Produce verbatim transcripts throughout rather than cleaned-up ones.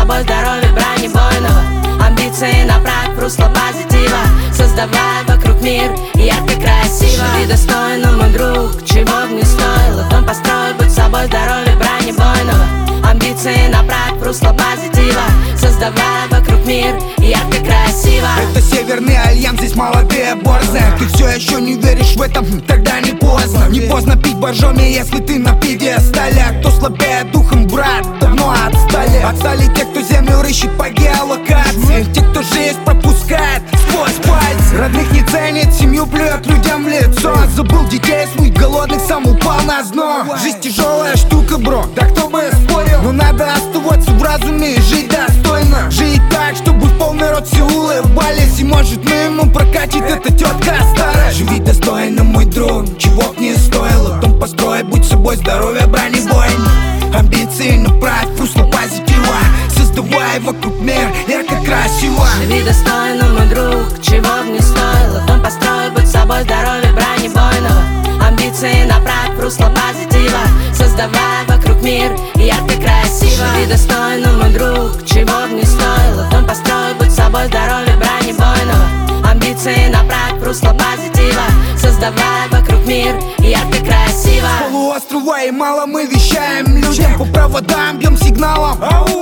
собой здоровье бронебойного. Амбиции направь в русло позитива, создавай вокруг мир ярко, красиво. Живи достойно, мой друг, чего б не стоило. Дом построй, будь собой здоровье бронебойного. Амбиции направь в русло позитива, создавай вокруг мир ярко, красиво. Это Северный Альянс, здесь молодые борзые. Ты все еще не веришь в этом? Тогда не поздно. Не поздно пить боржоми, если ты на пьедестале. Кто слабее духом, брат, давно отстали. Отстали те, кто землю рыщет по геолокации. Те, кто жизнь пропускает сквозь пальцы. Родных не ценит, семью плюет людям в лицо. Забыл детей своих голодных, сам упал на дно. Жизнь тяжелая штука, бро, да кто бы спорил. Но надо оставаться в разуме и жить достойно. Жить так, чтобы в полный рот все улыбались. И может мы ему прокатит эта тетка старая. Живи достойно, мой друг, чего б не стоило. Дом построй, будь собой, здоровье бронебойно. Амбиции направь в русло позитива, создавай вокруг мир ярко, красиво. Живи достойно, мой друг, чего б не стоило. Дом построй, будь собой, здоровье бронебойного. Амбиции направь в русло позитива, создавай вокруг мир ярко, красиво. Живи достойно, мой друг, чего б не стоило. Дом построй, будь собой, здоровье бронебойного. Амбиции направь в русло позитива, создавай вокруг мир ярко, красиво. С полуострова и мало мы вещаем людям. По проводам бьем сигналом.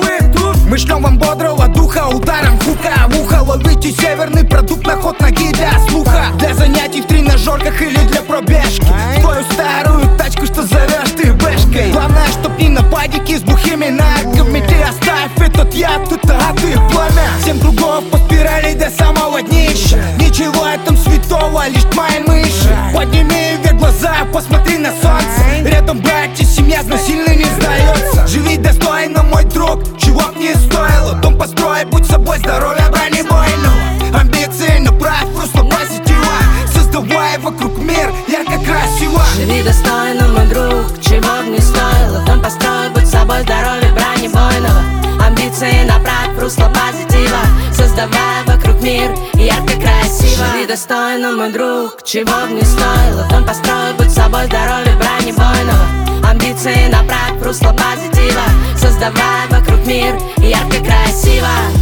Мы шлем вам бодрого духа ударом хука в ухо. Ловите северный продукт на ход ноги для слуха. Для занятий в тренажерках или для пробежки. Твою старую тачку, что зовешь ты бэшкой. Главное, чтоб не на падике с бухими нарками. Ты оставь этот яд, это ады пламя. Семь кругов по спирали до самого днища. Ничего этом святого, лишь твои мыши. Подними вверх глаза, посмотри на солнце. Рядом братья, семья, но сильно не сдается. Живи достойно, мой друг, чего б не стоило. Дом построй, будь собой, здоровье бронебойного. Амбиции направь в русло позитива, создавай вокруг мир ярко, красиво. Живи достойно, мой друг, чего б не стоило. Дом построй, будь собой, здоровье бронебойного. Амбиции направь в русло позитива, создавай вокруг мир ярко, красиво. Живи достойно, мой друг, чего б не стоило. Дом построй, будь собой, здоровье бронебойного. Амбиции направь в русло позитива, создавай вокруг мир ярко, красиво.